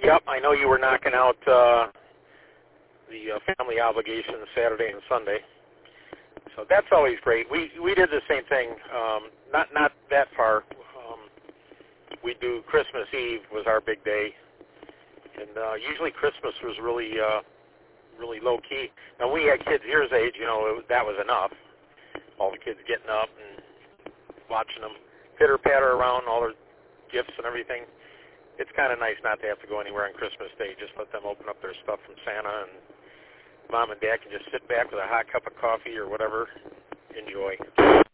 Yep, I know you were knocking out the family obligations Saturday and Sunday. So that's always great. We did the same thing, not that far. We do Christmas Eve was our big day, and usually Christmas was really low key. Now we had kids your age, that was enough. All the kids getting up and watching them pitter patter around, all their gifts and everything. It's kind of nice not to have to go anywhere on Christmas Day. Just let them open up their stuff from Santa, and Mom and Dad can just sit back with a hot cup of coffee or whatever. Enjoy.